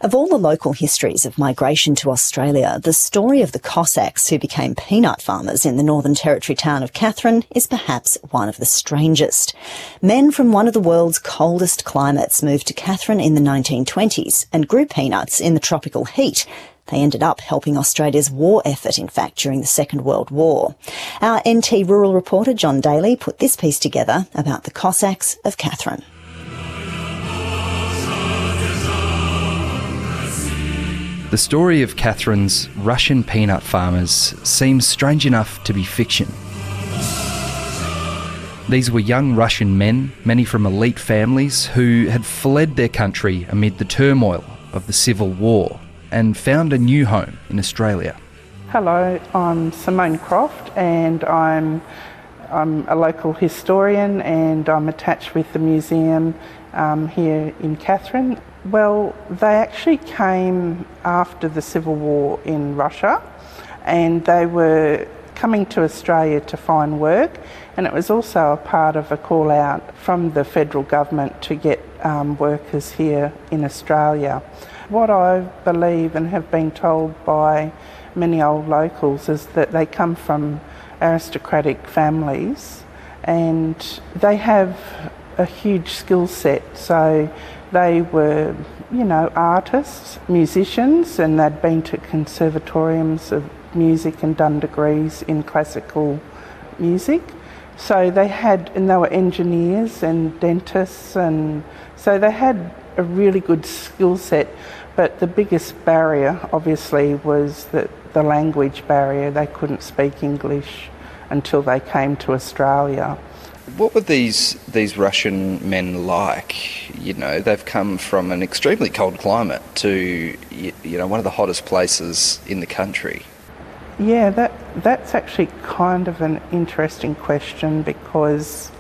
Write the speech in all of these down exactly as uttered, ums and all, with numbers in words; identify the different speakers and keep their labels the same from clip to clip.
Speaker 1: Of all the local histories of migration to Australia, the story of the Cossacks who became peanut farmers in the Northern Territory town of Katherine is perhaps one of the strangest. Men from one of the world's coldest climates moved to Katherine in the nineteen twenties and grew peanuts in the tropical heat. They ended up helping Australia's war effort, in fact, during the Second World War. Our N T rural reporter John Daly put this piece together about the Cossacks of Katherine.
Speaker 2: The story of Katherine's Russian peanut farmers seems strange enough to be fiction. These were young Russian men, many from elite families, who had fled their country amid the turmoil of the Civil War and found a new home in Australia.
Speaker 3: Hello, I'm Simone Croft and I'm, I'm a local historian and I'm attached with the museum um, here in Katherine. Well, they actually came after the Civil War in Russia and they were coming to Australia to find work, and it was also a part of a call out from the federal government to get um, workers here in Australia. What I believe and have been told by many old locals is that they come from aristocratic families and they have a huge skill set. So they were, you know, artists, musicians, and they'd been to conservatoriums of music and done degrees in classical music. So they had, and they were engineers and dentists, and so they had a really good skill set. But the biggest barrier, obviously, was that the language barrier. They couldn't speak English until they came to Australia.
Speaker 2: What were these these Russian men like? You know, they've come from an extremely cold climate to, you know, one of the hottest places in the country.
Speaker 3: Yeah, that that's actually kind of an interesting question, because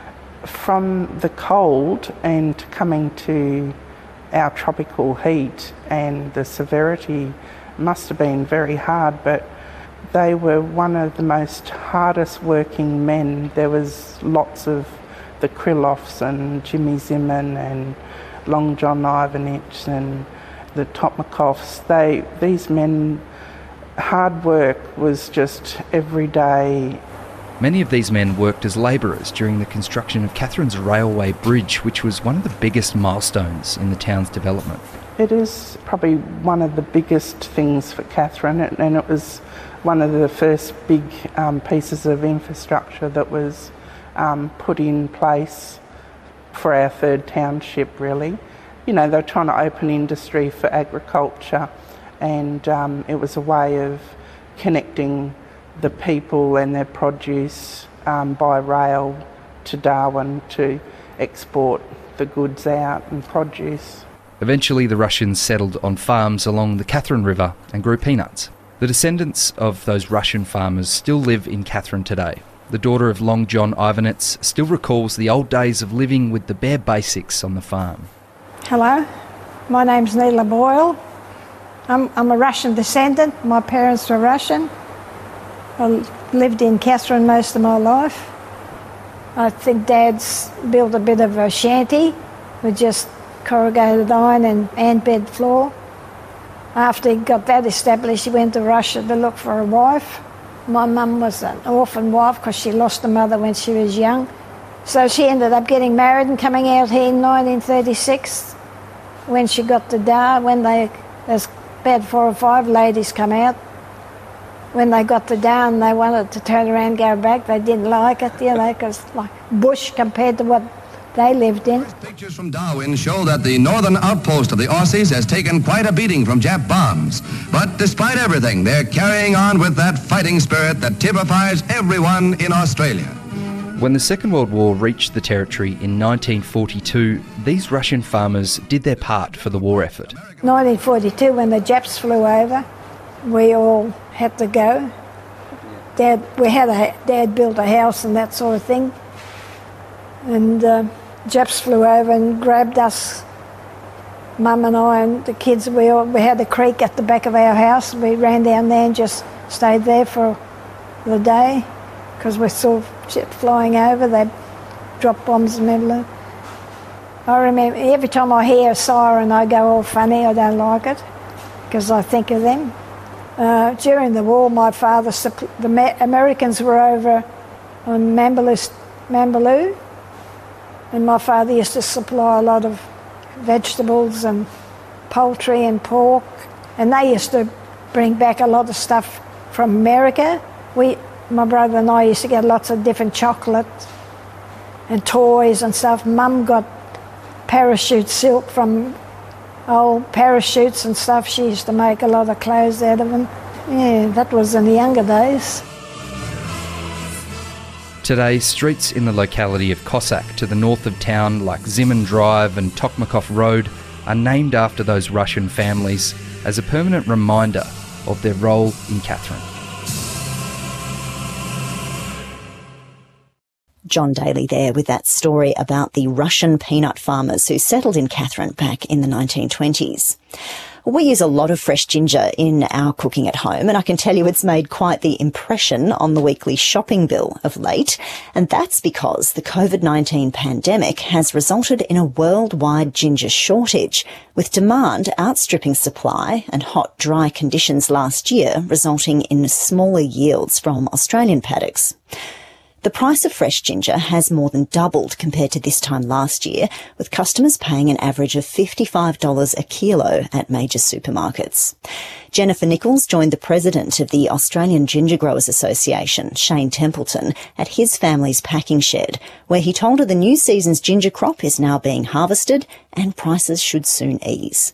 Speaker 3: from the cold and coming to our tropical heat, and the severity must have been very hard, but they were one of the most hardest working men. There was lots of the Krylovs and Jimmy Zimin and Long John Ivanich and the Topmakovs. They, these men, hard work was just every day.
Speaker 2: Many of these men worked as labourers during the construction of Katherine's railway bridge, which was one of the biggest milestones in the town's development.
Speaker 3: It is probably one of the biggest things for Katherine, and it was one of the first big um, pieces of infrastructure that was um, put in place for our third township, really. You know, they were trying to open industry for agriculture, and um, it was a way of connecting the people and their produce um, by rail to Darwin to export the goods out and produce.
Speaker 2: Eventually the Russians settled on farms along the Katherine River and grew peanuts. The descendants of those Russian farmers still live in Katherine today. The daughter of Long John Ivanich still recalls the old days of living with the bare basics on the farm.
Speaker 4: Hello, my name's Neela Boyle. I'm, I'm a Russian descendant. My parents were Russian. I lived in Katherine most of my life. I think Dad's built a bit of a shanty with just corrugated iron and ant-bed floor. After he got that established, he went to Russia to look for a wife. My mum was an orphan wife because she lost her mother when she was young. So she ended up getting married and coming out here in nineteen thirty-six. When she got to Dar, when they, there's about four or five ladies come out. When they got to Darwin, they wanted to turn around and go back. They didn't like it, you know, because like bush compared to what they lived in.
Speaker 5: Pictures from Darwin show that the northern outpost of the Aussies has taken quite a beating from Jap bombs. But despite everything, they're carrying on with that fighting spirit that typifies everyone in Australia.
Speaker 2: When the Second World War reached the territory in nineteen forty-two, these Russian farmers did their part for the war effort.
Speaker 4: nineteen forty-two, when the Japs flew over, we all had to go. Dad, we had a, Dad built a house and that sort of thing. And uh, Japs flew over and grabbed us, Mum and I and the kids. We all, we had a creek at the back of our house. We ran down there and just stayed there for the day because we saw shit flying over. They dropped bombs in the middle of. I remember every time I hear a siren, I go all funny. I don't like it because I think of them. Uh, during the war, my father, the Americans were over on Mambaloo, Mambaloo, and my father used to supply a lot of vegetables and poultry and pork, and they used to bring back a lot of stuff from America. We, my brother and I used to get lots of different chocolates and toys and stuff. Mum got parachute silk from old parachutes and stuff. She used to make a lot of clothes out of them. Yeah, that was in the younger days.
Speaker 2: Today, streets in the locality of Cossack to the north of town, like Zimmern Drive and Tokmakov Road, are named after those Russian families as a permanent reminder of their role in Katherine.
Speaker 1: John Daly there with that story about the Russian peanut farmers who settled in Katherine back in the nineteen twenties. We use a lot of fresh ginger in our cooking at home, and I can tell you it's made quite the impression on the weekly shopping bill of late, and that's because the COVID nineteen pandemic has resulted in a worldwide ginger shortage, with demand outstripping supply and hot, dry conditions last year resulting in smaller yields from Australian paddocks. The price of fresh ginger has more than doubled compared to this time last year, with customers paying an average of fifty-five dollars a kilo at major supermarkets. Jennifer Nichols joined the president of the Australian Ginger Growers Association, Shane Templeton, at his family's packing shed, where he told her the new season's ginger crop is now being harvested and prices should soon ease.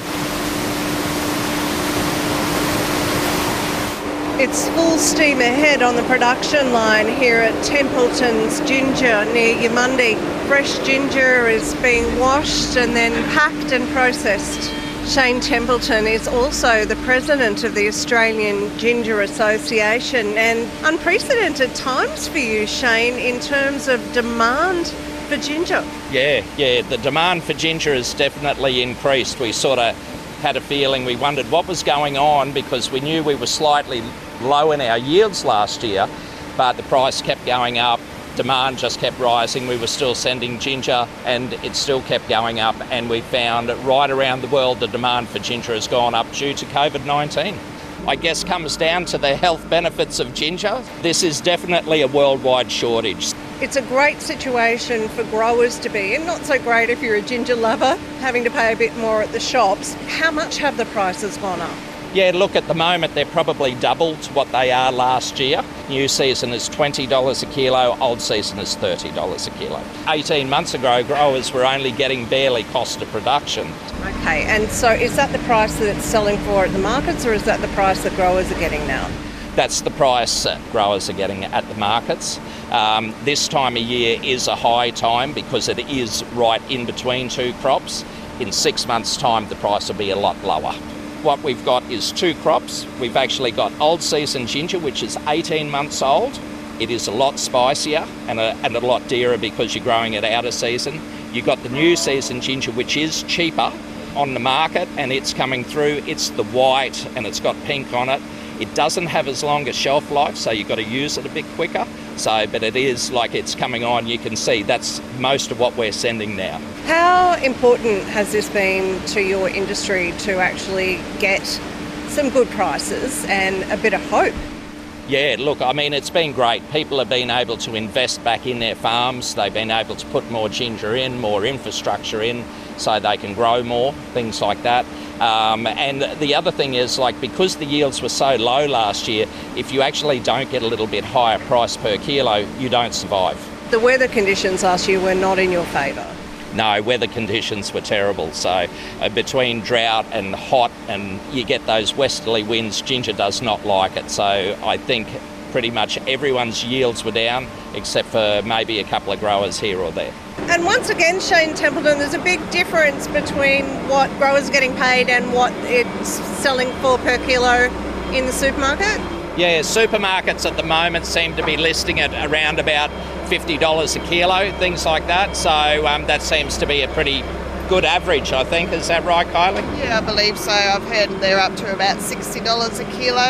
Speaker 6: It's full steam ahead on the production line here at Templeton's Ginger near Yamundi. Fresh ginger is being washed and then packed and processed. Shane Templeton is also the president of the Australian Ginger Association, and unprecedented times for you, Shane, in terms of demand for ginger.
Speaker 7: Yeah, yeah, the demand for ginger has definitely increased. We sort of had a feeling, we wondered what was going on because we knew we were slightly low in our yields last year, but the price kept going up, demand just kept rising. We were still sending ginger and it still kept going up, and we found that right around the world the demand for ginger has gone up due to COVID nineteen. I guess comes down to the health benefits of ginger. This is definitely a worldwide shortage.
Speaker 6: It's a great situation for growers to be in, not so great if you're a ginger lover, having to pay a bit more at the shops. How much have the prices gone up?
Speaker 7: Yeah, look, at the moment they're probably doubled what they are last year. New season is twenty dollars a kilo, old season is thirty dollars a kilo. eighteen months ago, growers were only getting barely cost of production.
Speaker 6: Okay, and so is that the price that it's selling for at the markets, or is that the price that growers are getting now?
Speaker 7: That's the price that growers are getting at the markets. Um, this time of year is a high time because it is right in between two crops. In six months' time, the price will be a lot lower. What we've got is two crops. We've actually got old season ginger, which is eighteen months old. It is a lot spicier and a, and a lot dearer because you're growing it out of season. You've got the new season ginger, which is cheaper on the market, and it's coming through. It's the white and it's got pink on it. It doesn't have as long a shelf life, so you've got to use it a bit quicker. So, but it is like it's coming on. You can see that's most of what we're sending now.
Speaker 6: How important has this been to your industry to actually get some good prices and a bit of hope?
Speaker 7: Yeah, look, I mean, it's been great. People have been able to invest back in their farms. They've been able to put more ginger in, more infrastructure in, so they can grow more, things like that. Um, and the other thing is, like, because the yields were so low last year, if you actually don't get a little bit higher price per kilo, you don't survive.
Speaker 6: The weather conditions last year were not in your favour.
Speaker 7: No, weather conditions were terrible. So uh, between drought and hot, and you get those westerly winds, ginger does not like it. So I think pretty much everyone's yields were down, except for maybe a couple of growers here or there.
Speaker 6: And once again, Shane Templeton, there's a big difference between what growers are getting paid and what it's selling for per kilo in the supermarket?
Speaker 7: Yeah, supermarkets at the moment seem to be listing it around about fifty dollars a kilo, things like that. So um, that seems to be a pretty good average, I think. Is that right, Kylie?
Speaker 8: Yeah, I believe so. I've heard they're up to about sixty dollars a kilo.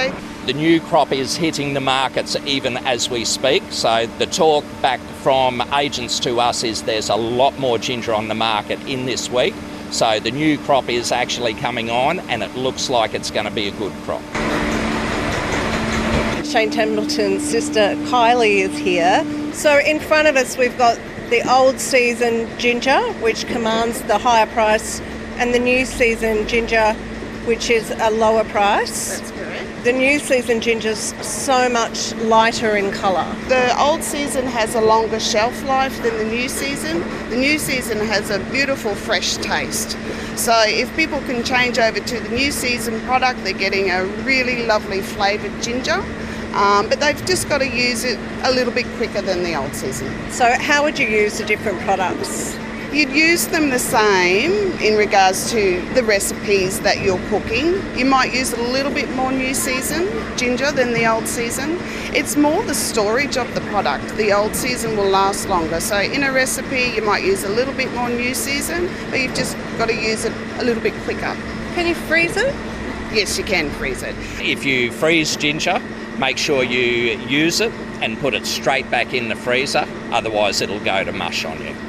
Speaker 7: The new crop is hitting the markets even as we speak, so the talk back from agents to us is there's a lot more ginger on the market in this week. So the new crop is actually coming on and it looks like it's going to be a good crop.
Speaker 6: Shane Templeton's sister Kylie is here. So in front of us we've got the old season ginger, which commands the higher price, and the new season ginger, which is a lower price.
Speaker 8: That's correct.
Speaker 6: The new season ginger's so much lighter in colour.
Speaker 8: The old season has a longer shelf life than the new season. The new season has a beautiful fresh taste. So if people can change over to the new season product, they're getting a really lovely flavoured ginger. Um, but they've just got to use it a little bit quicker than the old season.
Speaker 6: So how would you use the different products?
Speaker 8: You'd use them the same in regards to the recipes that you're cooking. You might use a little bit more new season ginger than the old season. It's more the storage of the product. The old season will last longer. So in a recipe, you might use a little bit more new season, but you've just got to use it a little bit quicker.
Speaker 6: Can you freeze it?
Speaker 8: Yes, you can freeze it.
Speaker 7: If you freeze ginger, make sure you use it and put it straight back in the freezer, otherwise it'll go to mush on you.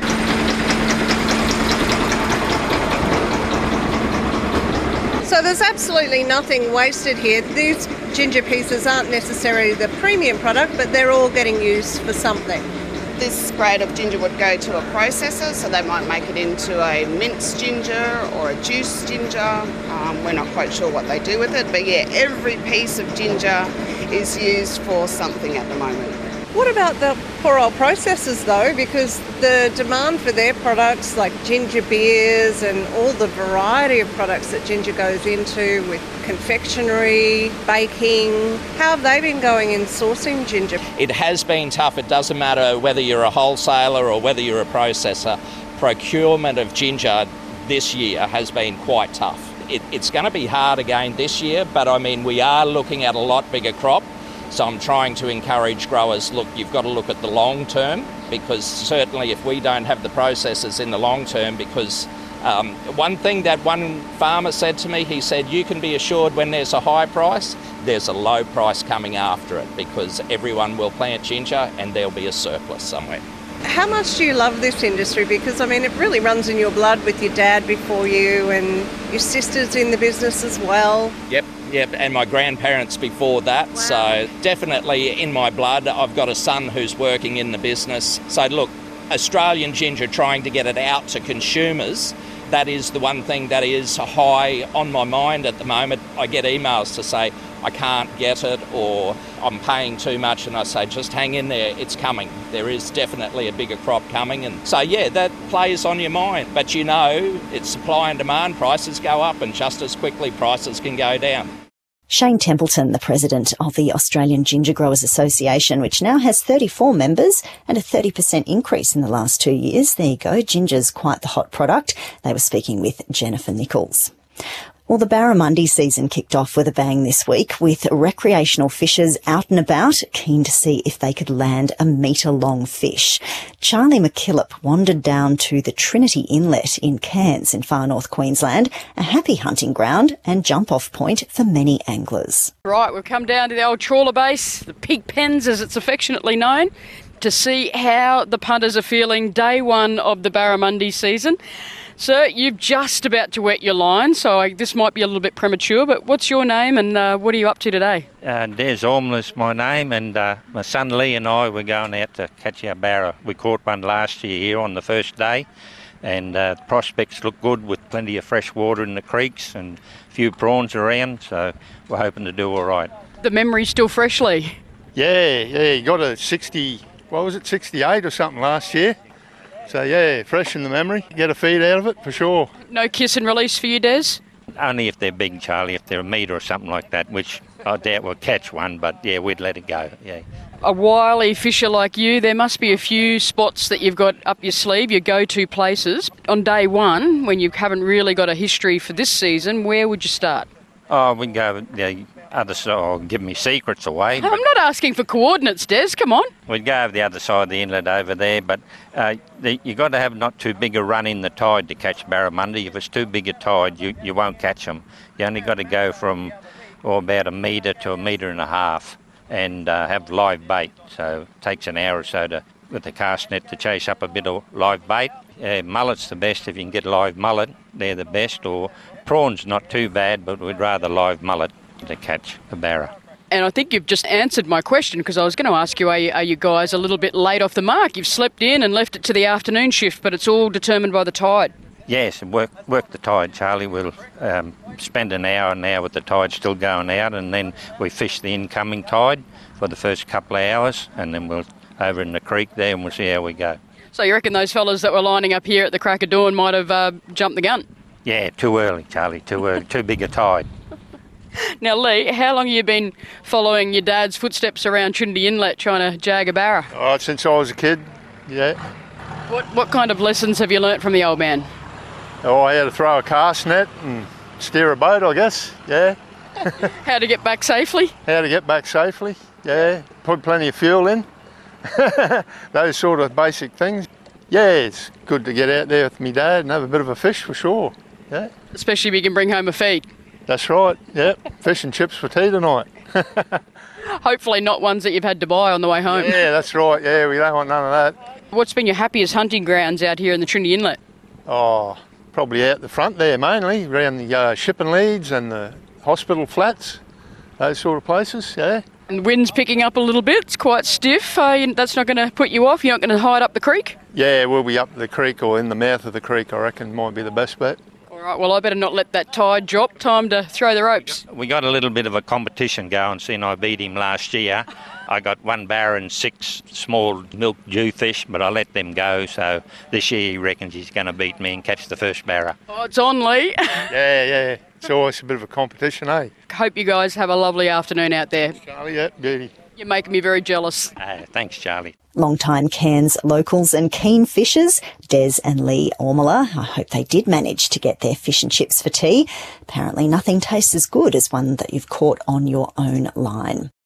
Speaker 6: So there's absolutely nothing wasted here. These ginger pieces aren't necessarily the premium product, but they're all getting used for something.
Speaker 8: This grade of ginger would go to a processor, so they might make it into a minced ginger or a juiced ginger. Um, we're not quite sure what they do with it, but yeah, every piece of ginger is used for something at the moment.
Speaker 6: What about the poor old processors though? Because the demand for their products like ginger beers and all the variety of products that ginger goes into with confectionery, baking, how have they been going in sourcing ginger?
Speaker 7: It has been tough. It doesn't matter whether you're a wholesaler or whether you're a processor. Procurement of ginger this year has been quite tough. It, it's going to be hard again this year, but I mean, we are looking at a lot bigger crop. So I'm trying to encourage growers, look, you've got to look at the long term, because certainly if we don't have the processors in the long term, because um, one thing that one farmer said to me, he said, you can be assured when there's a high price, there's a low price coming after it, because everyone will plant ginger and there'll be a surplus somewhere.
Speaker 6: How much do you love this industry? Because, I mean, it really runs in your blood with your dad before you and your sister's in the business as well.
Speaker 7: Yep. Yep, and my grandparents before that, wow. So definitely in my blood. I've got a son who's working in the business. So look, Australian ginger, trying to get it out to consumers, that is the one thing that is high on my mind at the moment. I get emails to say, I can't get it, or I'm paying too much, and I say, just hang in there, it's coming. There is definitely a bigger crop coming, and so yeah, that plays on your mind. But you know, it's supply and demand, prices go up, and just as quickly prices can go down.
Speaker 1: Shane Templeton, the president of the Australian Ginger Growers Association, which now has thirty-four members and a thirty percent increase in the last two years. There you go. Ginger's quite the hot product. They were speaking with Jennifer Nichols. Well, the barramundi season kicked off with a bang this week, with recreational fishers out and about, keen to see if they could land a metre-long fish. Charlie McKillop wandered down to the Trinity Inlet in Cairns in far north Queensland, a happy hunting ground and jump-off point for many anglers.
Speaker 9: Right, we've come down to the old trawler base, the pig pens as it's affectionately known, to see how the punters are feeling day one of the barramundi season. Sir, you're just about to wet your line, so I, this might be a little bit premature, but what's your name and uh, what are you up to today?
Speaker 10: Uh, Des Ormler's my name, and uh, my son Lee and I were going out to catch our barra. We caught one last year here on the first day, and uh, the prospects look good with plenty of fresh water in the creeks and a few prawns around, so we're hoping to do all right.
Speaker 9: The memory's still fresh, Lee?
Speaker 11: Yeah, yeah, you got a sixty, what was it, sixty-eight or something last year. So yeah, fresh in the memory. Get a feed out of it for sure.
Speaker 9: No kiss and release for you, Des?
Speaker 10: Only if they're big, Charlie, if they're a metre or something like that, which I doubt we'll catch one, but yeah, we'd let it go, yeah.
Speaker 9: A wily fisher like you, there must be a few spots that you've got up your sleeve, your go-to places. On day one, when you haven't really got a history for this season, where would you start?
Speaker 10: Oh, we can go the other side, oh, give me secrets away.
Speaker 9: I'm not asking for coordinates, Des, come on.
Speaker 10: We'd go over the other side of the inlet over there, but uh, the, you've got to have not too big a run in the tide to catch barramundi. If it's too big a tide, you, you won't catch them. You only got to go from, or about a metre to a metre and a half, and uh, have live bait. So it takes an hour or so to, with the cast net to chase up a bit of live bait. Uh, mullet's the best if you can get live mullet, they're the best, or prawn's not too bad, but we'd rather live mullet to catch a barra.
Speaker 9: And I think you've just answered my question, because I was going to ask you, are you, are you guys a little bit late off the mark? You've slept in and left it to the afternoon shift, but it's all determined by the tide.
Speaker 10: Yes, and work, work the tide, Charlie. We'll um, spend an hour now with the tide still going out, and then we fish the incoming tide for the first couple of hours, and then we'll over in the creek there and we'll see how we go.
Speaker 9: So you reckon those fellas that were lining up here at the crack of dawn might have uh, jumped the gun?
Speaker 10: Yeah, too early, Charlie, too early, too big a tide.
Speaker 9: Now, Lee, how long have you been following your dad's footsteps around Trinity Inlet trying to jag a barra?
Speaker 11: Oh, since I was a kid, yeah.
Speaker 9: What what kind of lessons have you learnt from the old man?
Speaker 11: Oh, I had to throw a cast net and steer a boat, I guess, yeah.
Speaker 9: How to get back safely?
Speaker 11: How to get back safely, yeah. Put plenty of fuel in. Those sort of basic things. Yeah, it's good to get out there with me dad and have a bit of a fish for sure, yeah.
Speaker 9: Especially if you can bring home a feed.
Speaker 11: That's right, yep. Fish and chips for tea tonight.
Speaker 9: Hopefully not ones that you've had to buy on the way home.
Speaker 11: Yeah, that's right, yeah, we don't want none of that.
Speaker 9: What's been your happiest hunting grounds out here in the Trinity Inlet?
Speaker 11: Oh, probably out the front there mainly, around the uh, shipping leads and the hospital flats, those sort of places, yeah.
Speaker 9: And the wind's picking up a little bit, it's quite stiff. Uh, you, that's not going to put you off, you're not going to hide up the creek?
Speaker 11: Yeah, we'll be up the creek or in the mouth of the creek, I reckon, might be the best bet.
Speaker 9: All right, well, I better not let that tide drop. Time to throw the ropes.
Speaker 10: We got a little bit of a competition going, seeing I beat him last year. I got one barra and six small milk jewfish, but I let them go, so this year he reckons he's going to beat me and catch the first barra.
Speaker 9: Oh, it's on, Lee.
Speaker 11: Yeah, yeah, it's always a bit of a competition, eh?
Speaker 9: Hope you guys have a lovely afternoon out there.
Speaker 11: Charlie, yeah, beauty.
Speaker 9: You're making me very jealous.
Speaker 10: Uh, thanks, Charlie.
Speaker 1: Long-time Cairns locals and keen fishers, Des and Lee Ormala. I hope they did manage to get their fish and chips for tea. Apparently nothing tastes as good as one that you've caught on your own line.